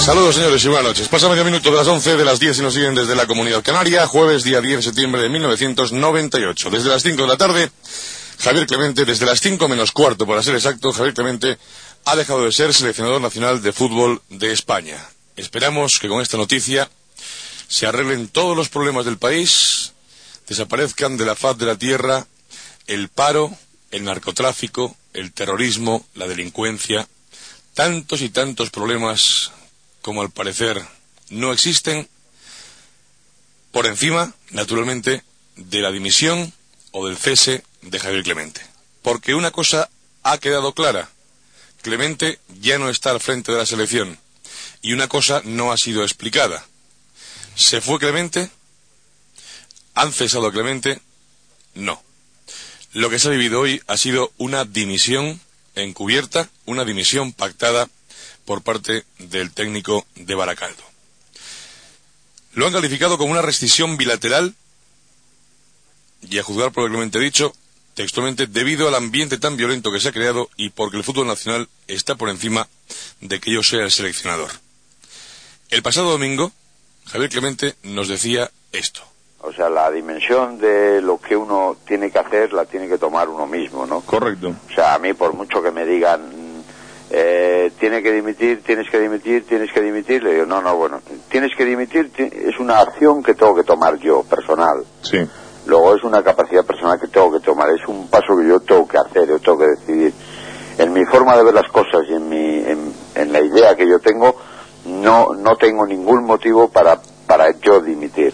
Saludos, señores, y buenas noches. Pasa medio minuto de las 11 de las 10 y nos siguen desde la Comunidad Canaria, jueves día 10 de septiembre de 1998. Desde las 5 de la tarde, Javier Clemente, desde las 5 menos cuarto, para ser exacto, Javier Clemente ha dejado de ser seleccionador nacional de fútbol de España. Esperamos que con esta noticia se arreglen todos los problemas del país, desaparezcan de la faz de la tierra el paro, el narcotráfico, el terrorismo, la delincuencia, tantos y tantos problemas como al parecer no existen, por encima, naturalmente, de la dimisión o del cese de Javier Clemente. Porque una cosa ha quedado clara: Clemente ya no está al frente de la selección, y una cosa no ha sido explicada. ¿Se fue Clemente? ¿Han cesado a Clemente? No. Lo que se ha vivido hoy ha sido una dimisión encubierta, una dimisión pactada por parte del técnico de Baracaldo. Lo han calificado como una rescisión bilateral y, a juzgar por lo que Clemente ha dicho, textualmente, debido al ambiente tan violento que se ha creado y porque el fútbol nacional está por encima de que yo sea el seleccionador. El pasado domingo, Javier Clemente nos decía esto. O sea, la dimensión de lo que uno tiene que hacer la tiene que tomar uno mismo, ¿no? Correcto. O sea, a mí, por mucho que me digan, tienes que dimitir, le digo, no, bueno, tienes que dimitir, es una acción que tengo que tomar yo, personal. Sí. Luego es una capacidad personal que tengo que tomar, es un paso que yo tengo que hacer, yo tengo que decidir. En mi forma de ver las cosas y en la idea que yo tengo, no tengo ningún motivo para yo dimitir.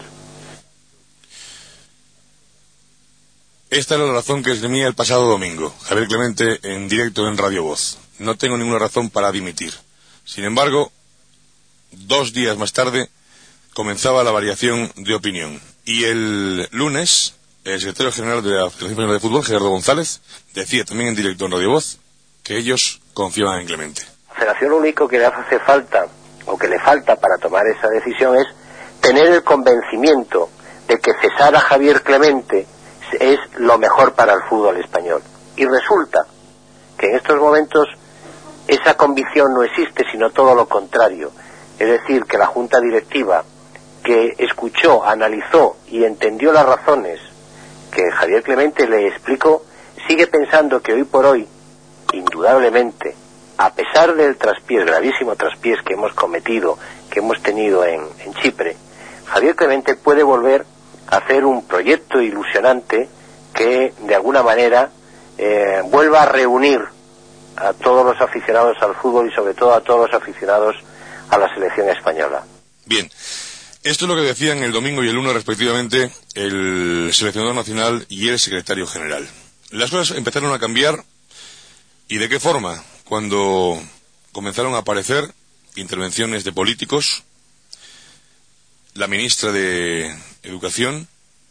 Esta era la razón que esgrimía el pasado domingo Javier Clemente en directo en Radio Voz. No tengo ninguna razón para dimitir. Sin embargo, 2 días más tarde comenzaba la variación de opinión. Y el lunes, el secretario general de la Federación Española de Fútbol, Gerardo González, decía también en directo en Radio Voz que ellos confiaban en Clemente. La Federación lo único que le hace falta, o que le falta para tomar esa decisión, es tener el convencimiento de que cesar a Javier Clemente es lo mejor para el fútbol español. Y resulta que en estos momentos esa convicción no existe, sino todo lo contrario. Es decir, que la Junta Directiva, que escuchó, analizó y entendió las razones que Javier Clemente le explicó, sigue pensando que hoy por hoy, indudablemente, a pesar del traspiés, gravísimo traspiés que hemos cometido, que hemos tenido en Chipre, Javier Clemente puede volver a hacer un proyecto ilusionante que, de alguna manera, vuelva a reunir a todos los aficionados al fútbol y sobre todo a todos los aficionados a la selección española. Bien, esto es lo que decían el domingo y el lunes respectivamente el seleccionador nacional y el secretario general. Las cosas empezaron a cambiar, ¿y de qué forma? Cuando comenzaron a aparecer intervenciones de políticos, la ministra de Educación,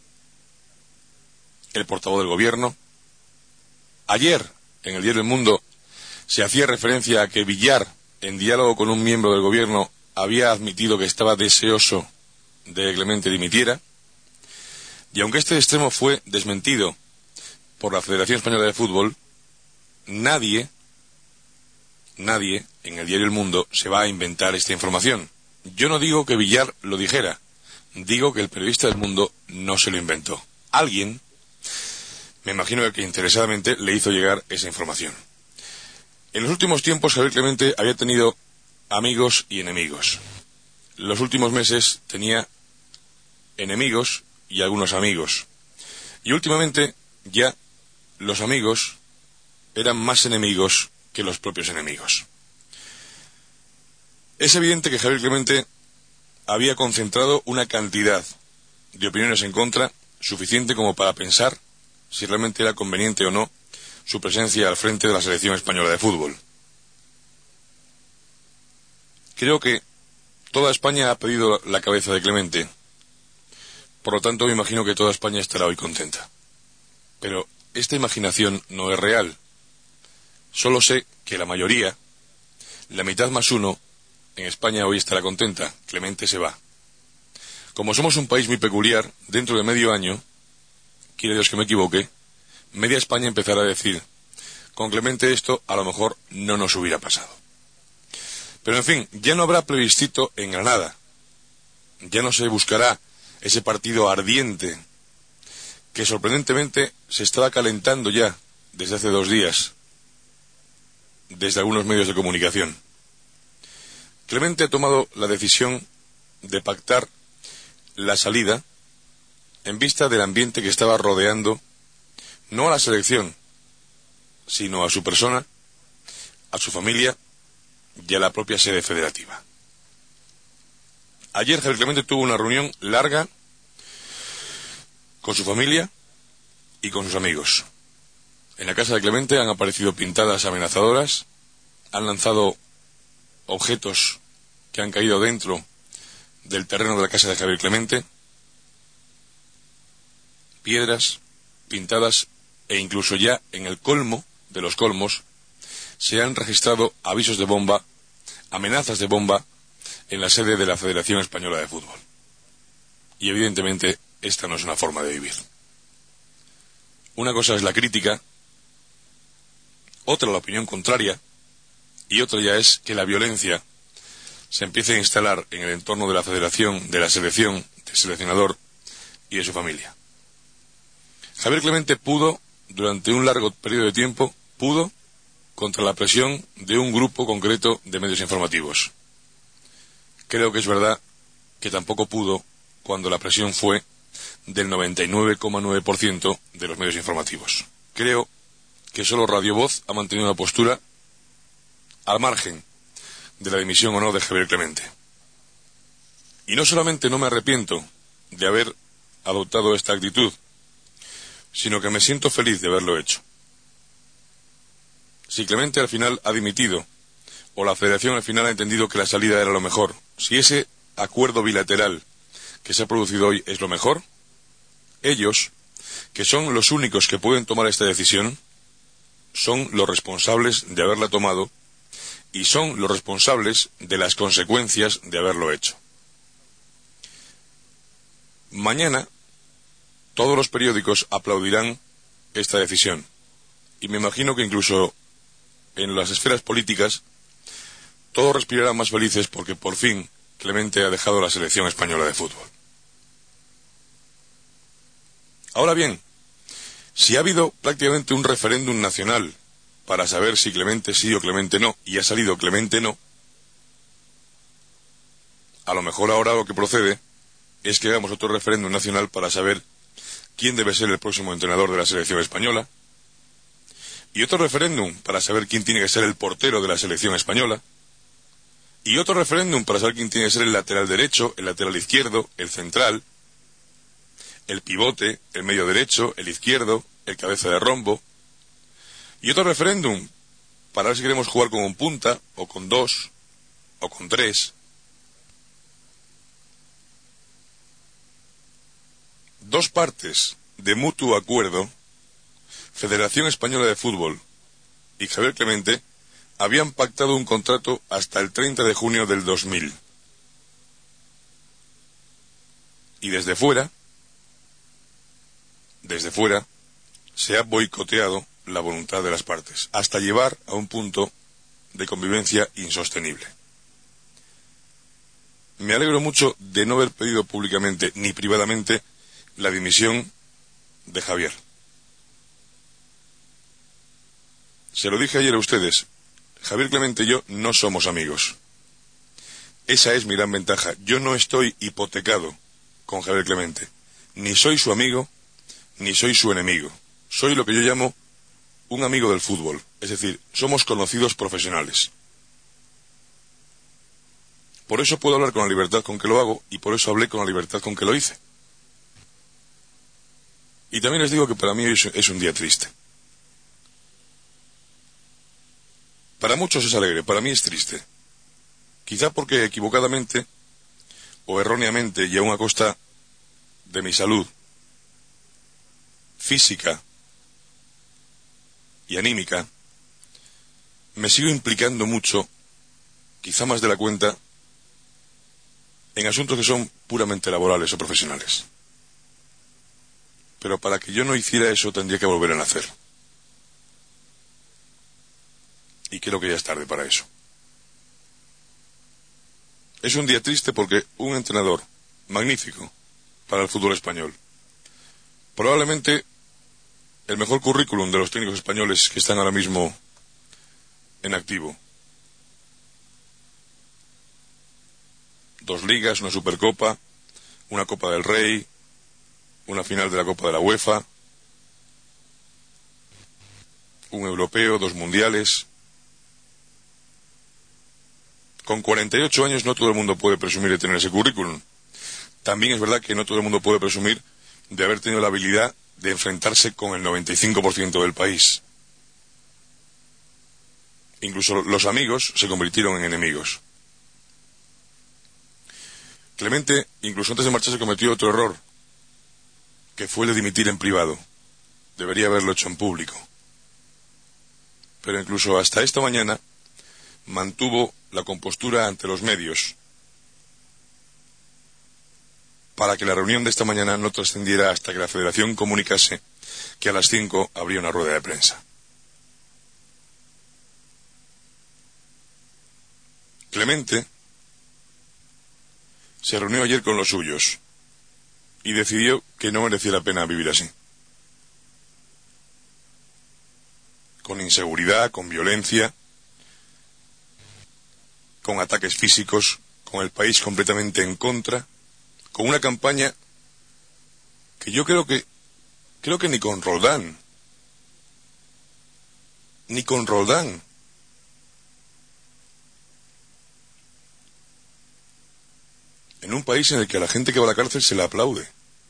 el portavoz del gobierno. Ayer, en el diario El Mundo, se hacía referencia a que Villar, en diálogo con un miembro del gobierno, había admitido que estaba deseoso de que Clemente dimitiera, y aunque este extremo fue desmentido por la Federación Española de Fútbol, nadie en el diario El Mundo se va a inventar esta información. Yo no digo que Villar lo dijera, digo que el periodista del Mundo no se lo inventó. Alguien, me imagino que interesadamente, le hizo llegar esa información. En los últimos tiempos Javier Clemente había tenido amigos y enemigos. En los últimos meses tenía enemigos y algunos amigos. Y últimamente ya los amigos eran más enemigos que los propios enemigos. Es evidente que Javier Clemente había concentrado una cantidad de opiniones en contra suficiente como para pensar si realmente era conveniente o no su presencia al frente de la selección española de fútbol. Creo que toda España ha pedido la cabeza de Clemente, por lo tanto me imagino que toda España estará hoy contenta. Pero esta imaginación no es real. Solo sé que la mayoría, la mitad más uno, en España hoy estará contenta. Clemente se va. Como somos un país muy peculiar, dentro de medio año, quiere Dios que me equivoque, media España empezará a decir, con Clemente esto a lo mejor no nos hubiera pasado. Pero en fin, ya no habrá plebiscito en Granada. Ya no se buscará ese partido ardiente que sorprendentemente se estaba calentando ya desde hace 2 días, desde algunos medios de comunicación. Clemente ha tomado la decisión de pactar la salida en vista del ambiente que estaba rodeando no a la selección, sino a su persona, a su familia y a la propia sede federativa. Ayer Javier Clemente tuvo una reunión larga con su familia y con sus amigos. En la casa de Clemente han aparecido pintadas amenazadoras, han lanzado objetos que han caído dentro del terreno de la casa de Javier Clemente, piedras pintadas, e incluso ya en el colmo de los colmos se han registrado avisos de bomba, amenazas de bomba en la sede de la Federación Española de Fútbol. Y evidentemente esta no es una forma de vivir. Una cosa es la crítica, otra la opinión contraria, y otra ya es que la violencia se empiece a instalar en el entorno de la federación, de la selección, del seleccionador y de su familia. Javier Clemente pudo, durante un largo periodo de tiempo, contra la presión de un grupo concreto de medios informativos. Creo que es verdad que tampoco pudo cuando la presión fue del 99,9% de los medios informativos. Creo que solo Radio Voz ha mantenido una postura al margen de la dimisión o no de Javier Clemente. Y no solamente no me arrepiento de haber adoptado esta actitud, sino que me siento feliz de haberlo hecho. Si Clemente al final ha dimitido, o la Federación al final ha entendido que la salida era lo mejor, si ese acuerdo bilateral que se ha producido hoy es lo mejor, ellos, que son los únicos que pueden tomar esta decisión, son los responsables de haberla tomado y son los responsables de las consecuencias de haberlo hecho. Mañana todos los periódicos aplaudirán esta decisión y me imagino que incluso en las esferas políticas todos respirarán más felices porque por fin Clemente ha dejado la selección española de fútbol. Ahora bien, si ha habido prácticamente un referéndum nacional para saber si Clemente sí o Clemente no, y ha salido Clemente no, a lo mejor ahora lo que procede es que hagamos otro referéndum nacional para saber quién debe ser el próximo entrenador de la selección española, y otro referéndum para saber quién tiene que ser el portero de la selección española, y otro referéndum para saber quién tiene que ser el lateral derecho, el lateral izquierdo, el central, el pivote, el medio derecho, el izquierdo, el cabeza de rombo, y otro referéndum para ver si queremos jugar con un punta, o con 2, o con 3. Dos partes de mutuo acuerdo, Federación Española de Fútbol y Javier Clemente, habían pactado un contrato hasta el 30 de junio del 2000. Y desde fuera, se ha boicoteado la voluntad de las partes, hasta llevar a un punto de convivencia insostenible. Me alegro mucho de no haber pedido públicamente ni privadamente la dimisión de Javier. Se lo dije ayer a ustedes, Javier Clemente y yo no somos amigos. Esa es mi gran ventaja. Yo no estoy hipotecado con Javier Clemente. Ni soy su amigo, ni soy su enemigo. Soy lo que yo llamo un amigo del fútbol. Es decir, somos conocidos profesionales. Por eso puedo hablar con la libertad con que lo hago y por eso hablé con la libertad con que lo hice. Y también les digo que para mí hoy es un día triste. Para muchos es alegre, para mí es triste. Quizá porque equivocadamente o erróneamente y aún a costa de mi salud física y anímica, me sigo implicando mucho, quizá más de la cuenta, en asuntos que son puramente laborales o profesionales. Pero para que yo no hiciera eso tendría que volver a nacer. Y creo que ya es tarde para eso. Es un día triste porque un entrenador magnífico para el fútbol español, probablemente el mejor currículum de los técnicos españoles que están ahora mismo en activo. 2 ligas, una Supercopa, una Copa del Rey, una final de la Copa de la UEFA, un europeo, 2 mundiales. Con 48 años no todo el mundo puede presumir de tener ese currículum. También es verdad que no todo el mundo puede presumir de haber tenido la habilidad de enfrentarse con el 95% del país. Incluso los amigos se convirtieron en enemigos. Clemente, incluso antes de marcharse, cometió otro error, que fue el de dimitir en privado. Debería haberlo hecho en público. Pero incluso hasta esta mañana mantuvo la compostura ante los medios para que la reunión de esta mañana no trascendiera hasta que la Federación comunicase que a las 5 habría una rueda de prensa. Clemente se reunió ayer con los suyos y decidió que no merecía la pena vivir así. Con inseguridad, con violencia, con ataques físicos, con el país completamente en contra, con una campaña que yo creo que ni con Roldán, en un país en el que a la gente que va a la cárcel se le aplaude.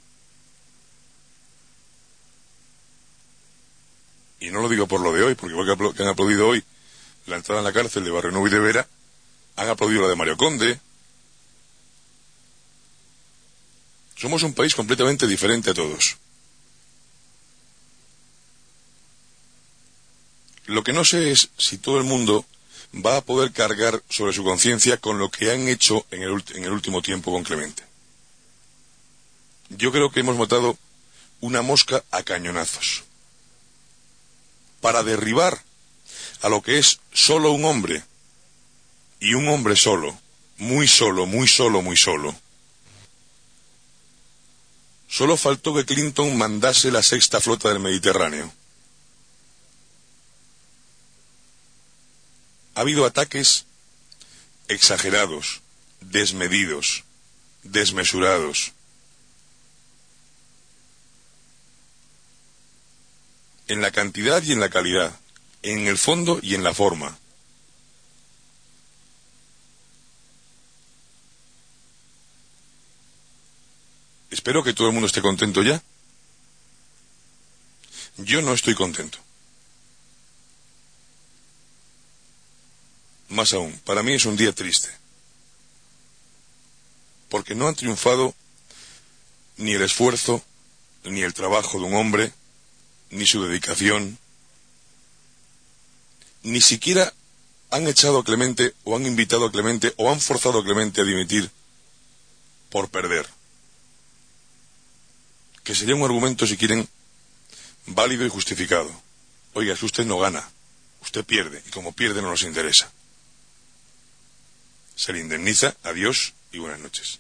Y no lo digo por lo de hoy, porque igual que han aplaudido hoy la entrada en la cárcel de Barrionuevo y de Vera, han aplaudido la de Mario Conde. Somos un país completamente diferente a todos. Lo que no sé es si todo el mundo va a poder cargar sobre su conciencia con lo que han hecho en el último tiempo con Clemente. Yo creo que hemos matado una mosca a cañonazos para derribar a lo que es solo un hombre, y un hombre solo, muy solo, muy solo, muy solo. Solo faltó que Clinton mandase la 6ª flota del Mediterráneo. Ha habido ataques exagerados, desmedidos, desmesurados. En la cantidad y en la calidad, en el fondo y en la forma. Espero que todo el mundo esté contento ya. Yo no estoy contento. Más aún, para mí es un día triste. Porque no han triunfado ni el esfuerzo, ni el trabajo de un hombre, ni su dedicación. Ni siquiera han echado a Clemente, o han invitado a Clemente, o han forzado a Clemente a dimitir por perder. Que sería un argumento, si quieren, válido y justificado. Oiga, si usted no gana, usted pierde, y como pierde no nos interesa. Se le indemniza, adiós y buenas noches.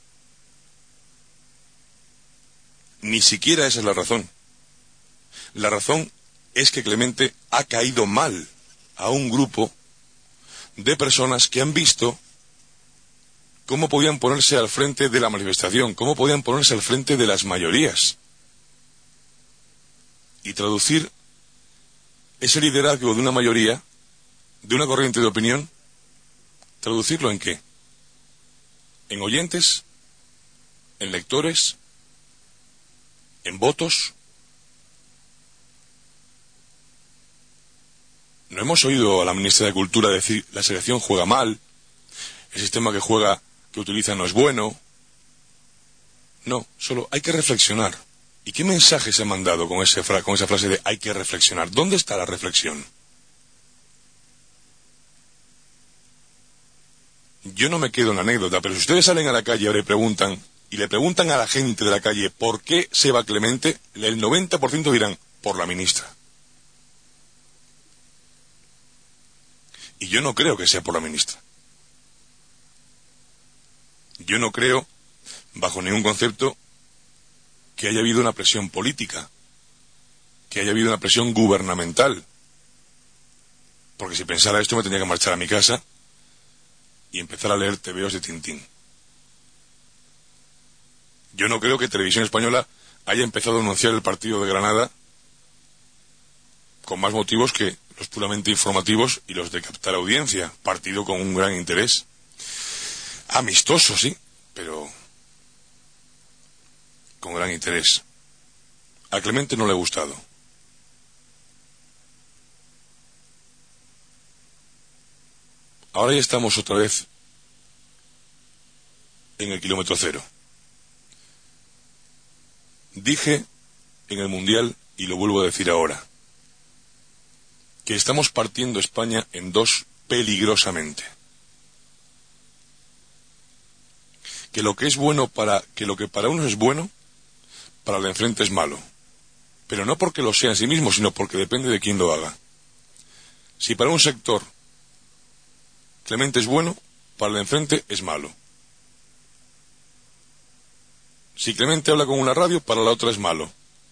Ni siquiera esa es la razón. La razón es que Clemente ha caído mal a un grupo de personas que han visto cómo podían ponerse al frente de la manifestación, cómo podían ponerse al frente de las mayorías y traducir ese liderazgo de una mayoría, de una corriente de opinión, ¿traducirlo en qué? ¿En oyentes? ¿En lectores? ¿En votos? No hemos oído a la ministra de Cultura decir la selección juega mal, el sistema que utiliza no es bueno. No, solo hay que reflexionar. ¿Y qué mensaje se ha mandado con esa frase de hay que reflexionar? ¿Dónde está la reflexión? Yo no me quedo en la anécdota, pero si ustedes salen a la calle ahora y le preguntan a la gente de la calle por qué se va Clemente, el 90% dirán por la ministra. Y yo no creo que sea por la ministra. Yo no creo, bajo ningún concepto, que haya habido una presión política, que haya habido una presión gubernamental. Porque si pensara esto me tendría que marchar a mi casa y empezar a leer tebeos de Tintín. Yo no creo que Televisión Española haya empezado a anunciar el partido de Granada con más motivos que los puramente informativos y los de captar audiencia. Partido con un gran interés. Amistoso, sí, pero con gran interés. A Clemente no le ha gustado. Ahora ya estamos otra vez en el kilómetro cero. Dije en el Mundial, y lo vuelvo a decir ahora, que estamos partiendo España en dos peligrosamente. Que lo que para unos es bueno, para el de enfrente es malo. Pero no porque lo sea en sí mismo, sino porque depende de quién lo haga. Si para un sector Clemente es bueno, para el de enfrente es malo. Si Clemente habla con una radio, para la otra es malo.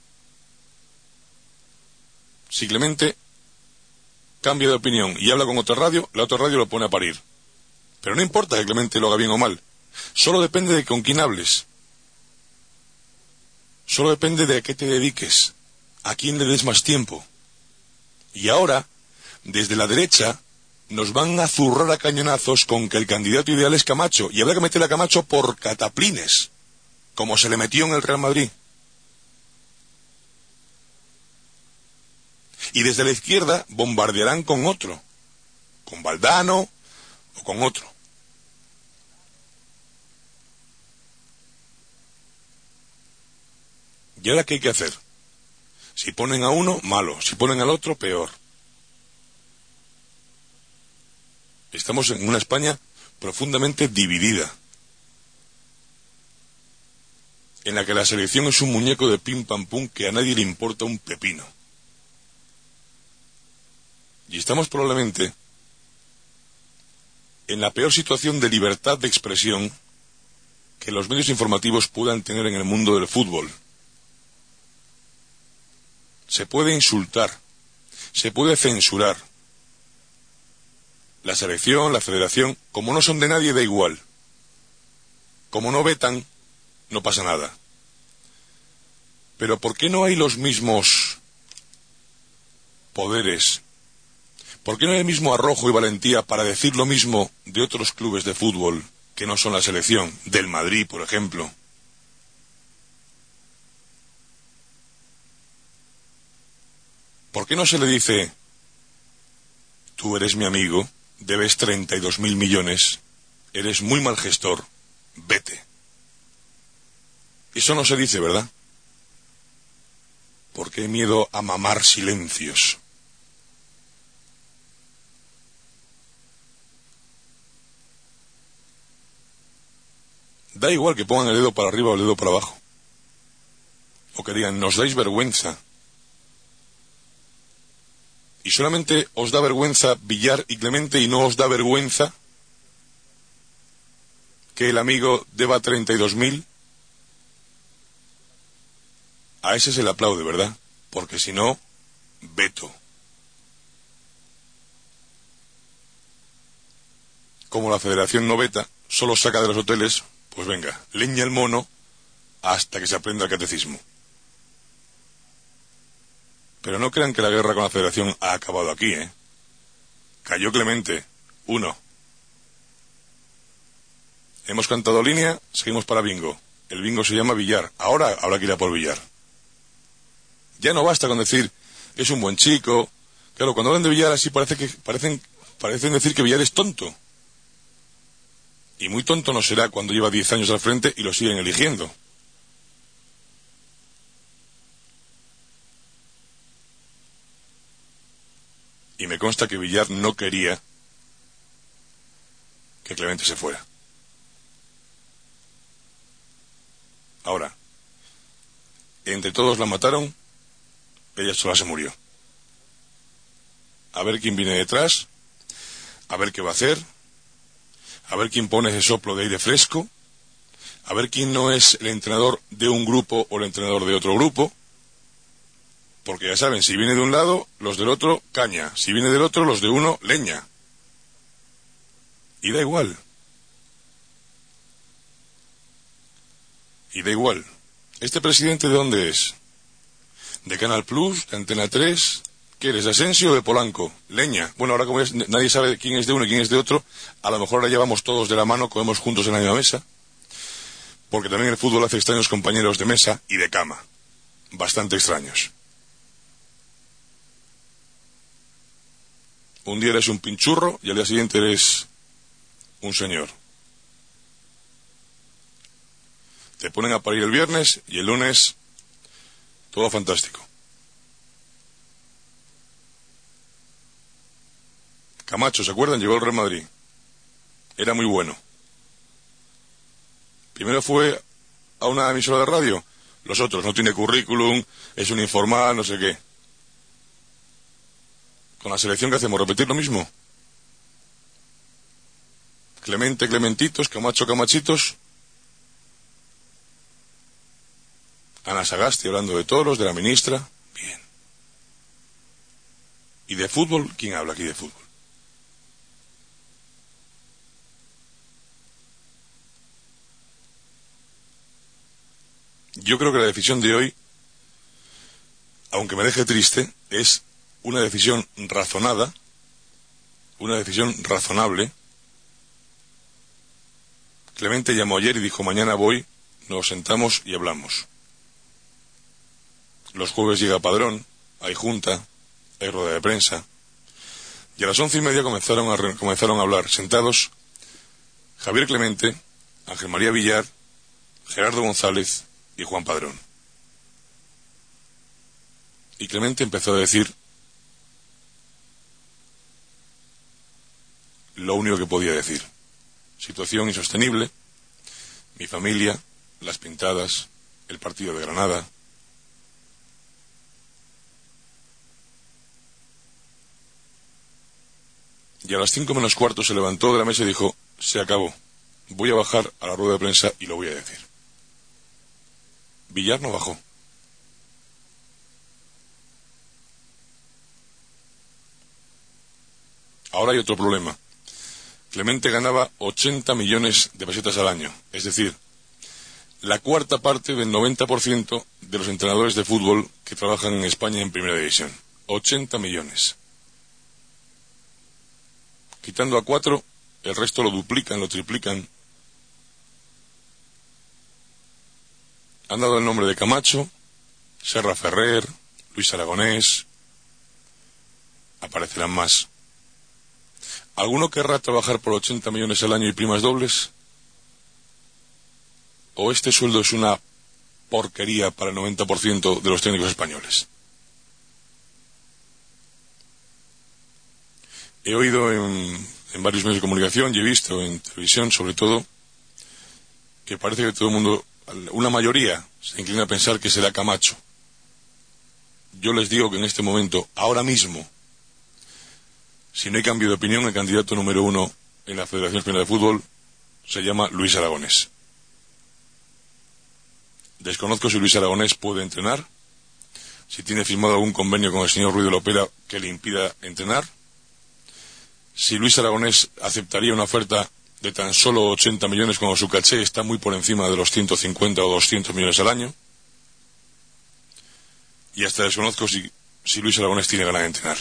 Si Clemente cambia de opinión y habla con otra radio, la otra radio lo pone a parir. Pero no importa que Clemente lo haga bien o mal. Solo depende de con quién hables. Solo depende de a qué te dediques, a quién le des más tiempo. Y ahora, desde la derecha, nos van a zurrar a cañonazos con que el candidato ideal es Camacho, y habrá que meter a Camacho por cataplines, como se le metió en el Real Madrid. Y desde la izquierda bombardearán con otro, con Valdano o con otro. ¿Y ahora qué hay que hacer? Si ponen a uno, malo. Si ponen al otro, peor. Estamos en una España profundamente dividida, en la que la selección es un muñeco de pim pam pum que a nadie le importa un pepino. Y estamos probablemente en la peor situación de libertad de expresión que los medios informativos puedan tener en el mundo del fútbol. Se puede insultar, se puede censurar. La selección, la federación, como no son de nadie, da igual. Como no vetan, no pasa nada. Pero ¿por qué no hay los mismos poderes? ¿Por qué no hay el mismo arrojo y valentía para decir lo mismo de otros clubes de fútbol que no son la selección? Del Madrid, por ejemplo. ¿Por qué no se le dice, tú eres mi amigo, debes 32.000 millones, eres muy mal gestor, vete? Eso no se dice, ¿verdad? Porque hay miedo a mamar silencios. Da igual que pongan el dedo para arriba o el dedo para abajo. O que digan, nos dais vergüenza. Y solamente os da vergüenza Villar y Clemente y no os da vergüenza que el amigo deba 32.000. A ese se le aplaude, ¿verdad? Porque si no, veto. Como la federación no veta, solo saca de los hoteles, pues venga, leña el mono hasta que se aprenda el catecismo. Pero no crean que la guerra con la federación ha acabado aquí, ¿eh? Cayó Clemente, 1. Hemos cantado línea, seguimos para bingo. El bingo se llama Villar. Ahora habrá que ir a por Villar. Ya no basta con decir, es un buen chico. Claro, cuando hablan de Villar así parecen decir que Villar es tonto. Y muy tonto no será cuando lleva 10 años al frente y lo siguen eligiendo. Y me consta que Villar no quería que Clemente se fuera. Ahora, entre todos la mataron, ella sola se murió. A ver quién viene detrás, a ver qué va a hacer, a ver quién pone ese soplo de aire fresco, a ver quién no es el entrenador de un grupo o el entrenador de otro grupo, porque ya saben, si viene de un lado, los del otro, caña, si viene del otro, los de uno, leña. Y da igual. Y da igual. ¿Este presidente de dónde es? ¿De Canal Plus? ¿De Antena 3? ¿Qué eres, de Asensio o de Polanco? Leña. Bueno, ahora como nadie sabe quién es de uno y quién es de otro, a lo mejor ahora llevamos todos de la mano, comemos juntos en la misma mesa, porque también el fútbol hace extraños compañeros de mesa y de cama. Bastante extraños. Un día eres un pinchurro y al día siguiente eres un señor. Te ponen a parir el viernes y el lunes todo fantástico. Camacho, ¿se acuerdan? Llegó al Real Madrid. Era muy bueno. Primero fue a una emisora de radio. Los otros, no tiene currículum, es un informal, no sé qué. Con la selección que hacemos, repetir lo mismo. Clemente, Clementitos, Camacho, Camachitos. Ana Sagasti hablando de toros, de la ministra. Bien. ¿Y de fútbol? ¿Quién habla aquí de fútbol? Yo creo que la decisión de hoy, aunque me deje triste, es una decisión razonada, una decisión razonable. Clemente llamó ayer y dijo, mañana voy, nos sentamos y hablamos. Los jueves llega Padrón, hay junta, hay rueda de prensa, y a las 11:30 comenzaron a hablar, sentados, Javier Clemente, Ángel María Villar, Gerardo González y Juan Padrón. Y Clemente empezó a decir lo único que podía decir. Situación insostenible, mi familia, las pintadas, el partido de Granada. Y a las 5:45 se levantó de la mesa y dijo, se acabó, voy a bajar a la rueda de prensa y lo voy a decir. Villar no bajó. Ahora hay otro problema. Clemente ganaba 80 millones de pesetas al año, es decir, la cuarta parte del 90% de los entrenadores de fútbol que trabajan en España en primera división. 80 millones. Quitando a 4, el resto lo duplican, lo triplican. Han dado el nombre de Camacho, Serra Ferrer, Luis Aragonés. Aparecerán más. ¿Alguno querrá trabajar por 80 millones al año y primas dobles? ¿O este sueldo es una porquería para el 90% de los técnicos españoles? He oído en varios medios de comunicación y he visto en televisión, sobre todo, que parece que todo el mundo, una mayoría, se inclina a pensar que será Camacho. Yo les digo que en este momento, ahora mismo, si no hay cambio de opinión, el candidato número 1 en la Federación Española de Fútbol se llama Luis Aragonés. Desconozco si Luis Aragonés puede entrenar, si tiene firmado algún convenio con el señor Ruiz de Lopera que le impida entrenar, si Luis Aragonés aceptaría una oferta de tan solo 80 millones cuando su caché está muy por encima de los 150 o 200 millones al año, y hasta desconozco si Luis Aragonés tiene ganas de entrenar.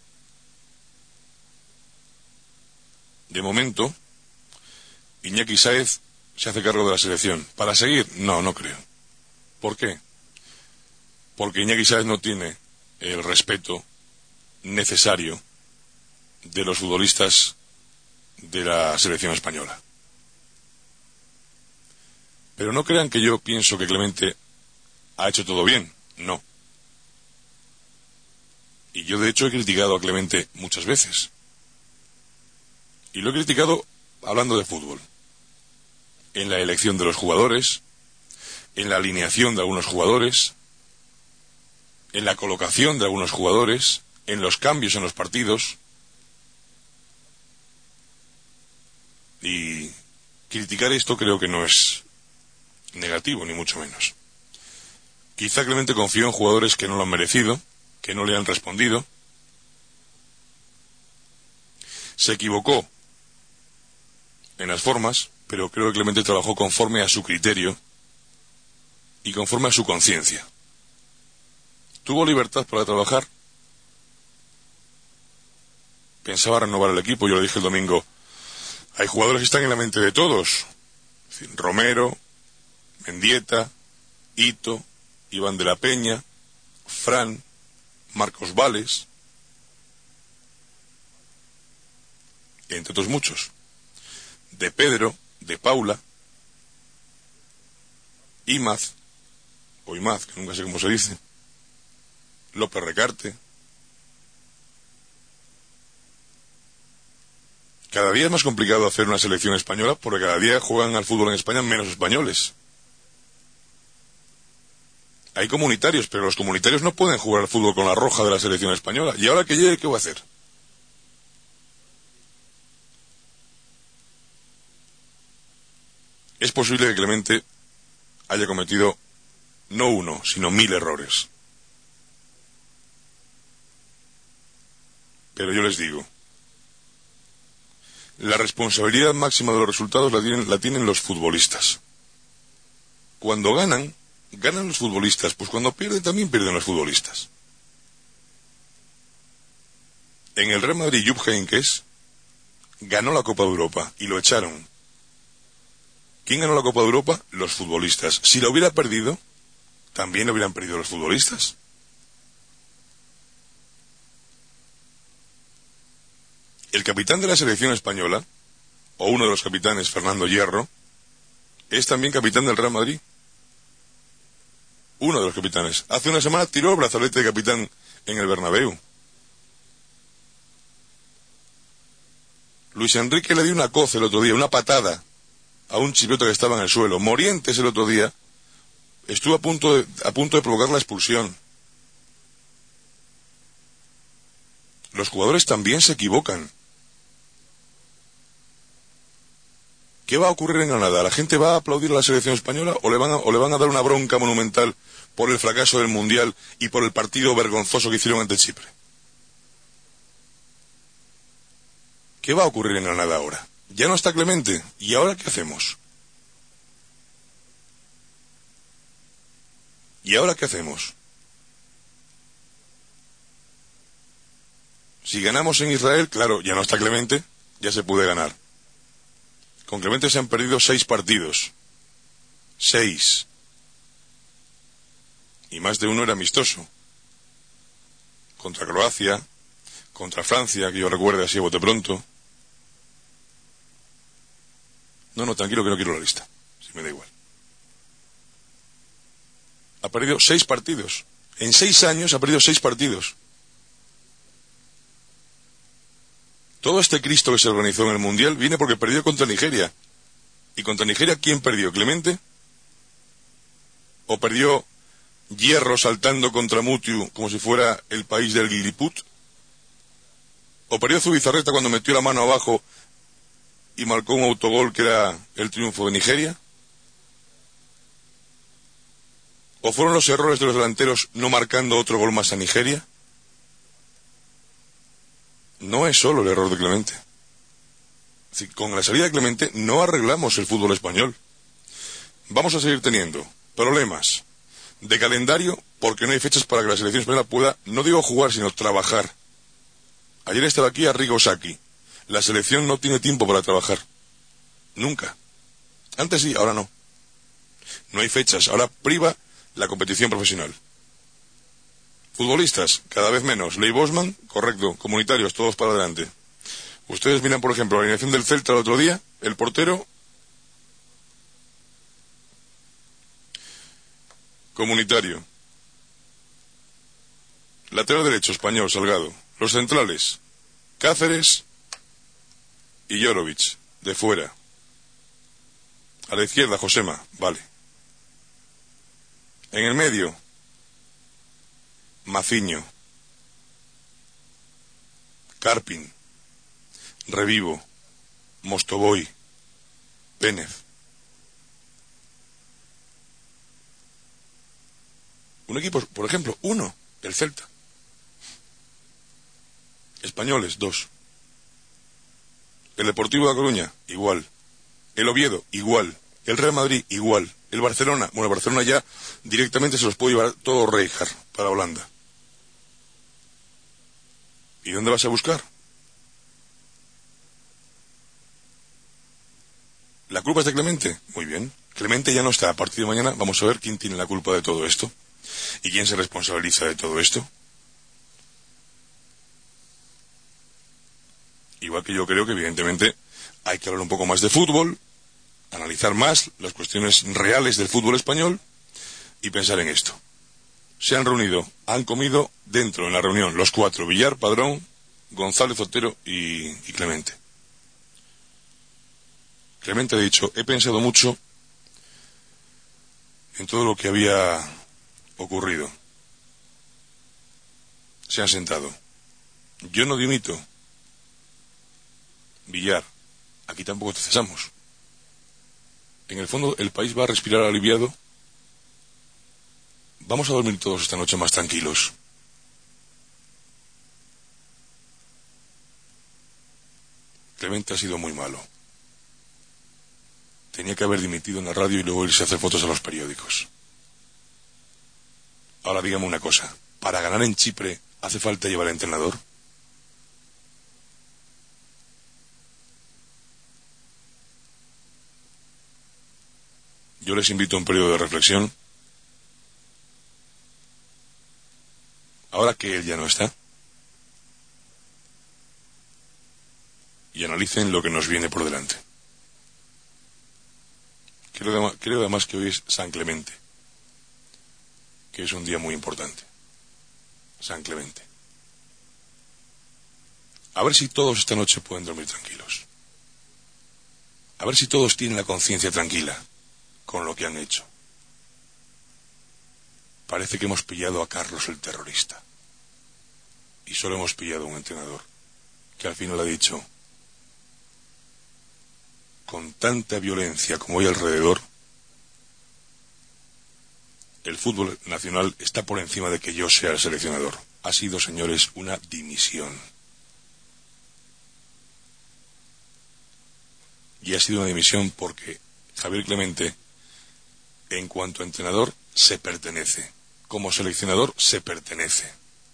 De momento, Iñaki Sáez se hace cargo de la selección. ¿Para seguir? No, no creo. ¿Por qué? Porque Iñaki Sáez no tiene el respeto necesario de los futbolistas de la selección española. Pero no crean que yo pienso que Clemente ha hecho todo bien. No. Y yo de hecho he criticado a Clemente muchas veces. Y lo he criticado hablando de fútbol. En la elección de los jugadores, en la alineación de algunos jugadores, en la colocación de algunos jugadores, en los cambios en los partidos. Y criticar esto creo que no es negativo, ni mucho menos. Quizá Clemente confió en jugadores que no lo han merecido, que no le han respondido. Se equivocó en las formas, pero creo que Clemente trabajó conforme a su criterio y conforme a su conciencia. Tuvo libertad para trabajar. Pensaba renovar el equipo, yo lo dije el domingo. Hay jugadores que están en la mente de todos. Es decir, Romero, Mendieta, Ito, Iván de la Peña, Fran, Marcos Vales, entre otros muchos. De Pedro, de Paula, Imaz, o Imaz, que nunca sé cómo se dice, López Recarte. Cada día es más complicado hacer una selección española porque cada día juegan al fútbol en España menos españoles. Hay comunitarios, pero los comunitarios no pueden jugar al fútbol con la roja de la selección española. ¿Y ahora que llegue, qué va a hacer? Es posible que Clemente haya cometido no uno, sino 1000 errores. Pero yo les digo, la responsabilidad máxima de los resultados la tienen los futbolistas. Cuando ganan los futbolistas, pues cuando pierden también pierden los futbolistas. En el Real Madrid, Jupp Heynckes ganó la Copa de Europa y lo echaron. ¿Quién ganó la Copa de Europa? Los futbolistas. Si la hubiera perdido, también lo hubieran perdido los futbolistas. El capitán de la selección española, o uno de los capitanes, Fernando Hierro, es también capitán del Real Madrid. Uno de los capitanes. Hace una semana tiró el brazalete de capitán en el Bernabéu. Luis Enrique le dio una coz el otro día, una patada, a un chipriota que estaba en el suelo. Morientes el otro día estuvo a punto de provocar la expulsión. Los jugadores también se equivocan. ¿Qué va a ocurrir en Granada? ¿La gente va a aplaudir a la selección española o le van a dar una bronca monumental por el fracaso del Mundial y por el partido vergonzoso que hicieron ante Chipre? ¿Qué va a ocurrir en Granada ahora? Ya no está Clemente. ¿Y ahora qué hacemos? ¿Y ahora qué hacemos? Si ganamos en Israel, claro, ya no está Clemente, ya se puede ganar. Con Clemente se han perdido 6 partidos. 6. Y más de uno era amistoso. Contra Croacia, contra Francia, que yo recuerde así a bote pronto. No, tranquilo que no quiero la lista. Si me da igual. Ha perdido 6 partidos. En 6 años ha perdido 6 partidos. Todo este Cristo que se organizó en el Mundial viene porque perdió contra Nigeria. ¿Y contra Nigeria quién perdió? ¿Clemente? ¿O perdió Hierro saltando contra Mutiu como si fuera el país del Lilliput? ¿O perdió Zubizarreta cuando metió la mano abajo y marcó un autogol que era el triunfo de Nigeria? ¿O fueron los errores de los delanteros no marcando otro gol más a Nigeria? No es solo el error de Clemente. Es decir, con la salida de Clemente no arreglamos el fútbol español. Vamos a seguir teniendo problemas de calendario porque no hay fechas para que la selección española pueda, no digo jugar, sino trabajar. Ayer estaba aquí Arrigo Sacchi. La selección no tiene tiempo para trabajar. Nunca. Antes sí, ahora no. No hay fechas. Ahora priva la competición profesional. Futbolistas, cada vez menos. Ley Bosman, correcto. Comunitarios, todos para adelante. Ustedes miran, por ejemplo, la alineación del Celta el otro día. El portero, comunitario. Lateral derecho, español, Salgado. Los centrales, Cáceres y Jorovic, de fuera. A la izquierda, Josema, vale. En el medio, Maciño, Carpin, Revivo, Mostovoy, Pénez. Un equipo, por ejemplo, 1, el Celta. Españoles, 2. El Deportivo de La Coruña, igual. El Oviedo, igual. El Real Madrid, igual. El Barcelona, bueno, el Barcelona ya directamente se los puede llevar todo Rijkaard para Holanda. ¿Y dónde vas a buscar? ¿La culpa es de Clemente? Muy bien. Clemente ya no está. A partir de mañana vamos a ver quién tiene la culpa de todo esto. ¿Y quién se responsabiliza de todo esto? Igual que yo creo que evidentemente hay que hablar un poco más de fútbol, analizar más las cuestiones reales del fútbol español y pensar en esto. Se han reunido, han comido dentro en la reunión los 4, Villar, Padrón, González Otero y Clemente. Clemente ha dicho, he pensado mucho en todo lo que había ocurrido. Se han sentado. Yo no dimito. Villar, aquí tampoco te cesamos. En el fondo, el país va a respirar aliviado. Vamos a dormir todos esta noche más tranquilos. Clemente ha sido muy malo. Tenía que haber dimitido en la radio y luego irse a hacer fotos a los periódicos. Ahora dígame una cosa. ¿Para ganar en Chipre hace falta llevar entrenador? Yo les invito a un periodo de reflexión. Ahora que él ya no está. Y analicen lo que nos viene por delante. Creo además que hoy es San Clemente, que es un día muy importante. San Clemente. A ver si todos esta noche pueden dormir tranquilos. A ver si todos tienen la conciencia tranquila con lo que han hecho. Parece que hemos pillado a Carlos el terrorista. Y solo hemos pillado a un entrenador que al final ha dicho, con tanta violencia como hay alrededor, el fútbol nacional está por encima de que yo sea el seleccionador. Ha sido, señores, una dimisión. Y ha sido una dimisión porque Javier Clemente, en cuanto a entrenador, se pertenece. Como seleccionador, se pertenece.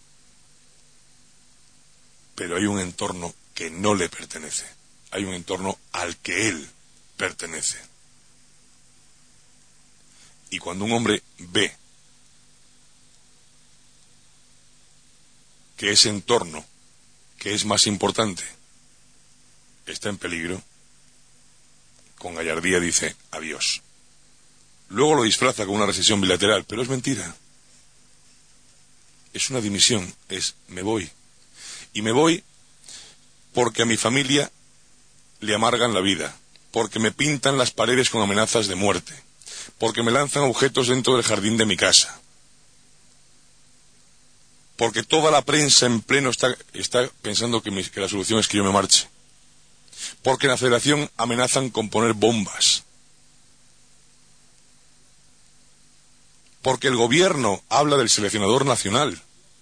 Pero hay un entorno que no le pertenece. Hay un entorno al que él pertenece. Y cuando un hombre ve que ese entorno, que es más importante, está en peligro, con gallardía dice adiós. Luego lo disfraza con una rescisión bilateral, pero es mentira. Es una dimisión, es me voy. Y me voy porque a mi familia le amargan la vida, porque me pintan las paredes con amenazas de muerte, porque me lanzan objetos dentro del jardín de mi casa, porque toda la prensa en pleno está pensando que la solución es que yo me marche, porque en la Federación amenazan con poner bombas, porque el gobierno habla del seleccionador nacional.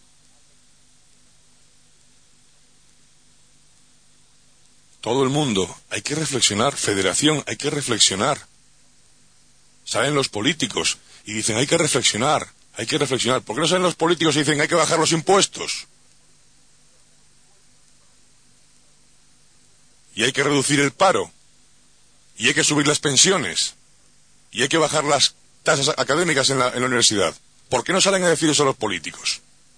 Todo el mundo, hay que reflexionar, Federación, hay que reflexionar. Salen los políticos y dicen hay que reflexionar, hay que reflexionar. ¿Por qué no salen los políticos y dicen hay que bajar los impuestos? Y hay que reducir el paro, y hay que subir las pensiones, y hay que bajar las tasas académicas en la universidad. ¿Por qué no salen a decir eso a los políticos?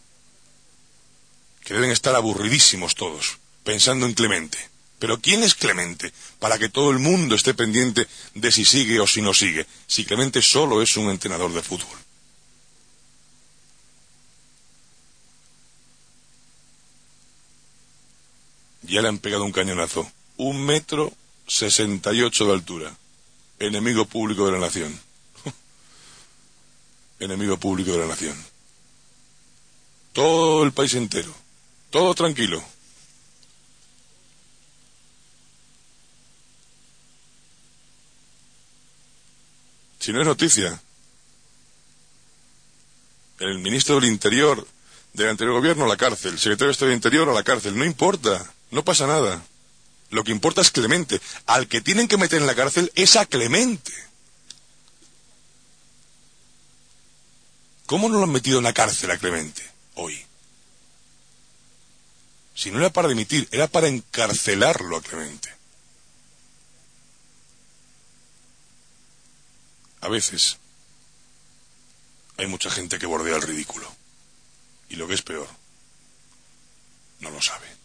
Que deben estar aburridísimos todos, pensando en Clemente. Pero ¿quién es Clemente para que todo el mundo esté pendiente de si sigue o si no sigue? Si Clemente solo es un entrenador de fútbol. Ya le han pegado un cañonazo. 1,68 m de altura. Enemigo público de la nación. Enemigo público de la nación. Todo el país entero. Todo tranquilo. Si no es noticia. El ministro del Interior del anterior gobierno a la cárcel, el secretario de Estado del Interior a la cárcel. No importa, no pasa nada. Lo que importa es Clemente. Al que tienen que meter en la cárcel es a Clemente. ¿Cómo no lo han metido en la cárcel a Clemente hoy? Si no era para dimitir, era para encarcelarlo a Clemente. A veces hay mucha gente que bordea el ridículo. Y lo que es peor, no lo sabe.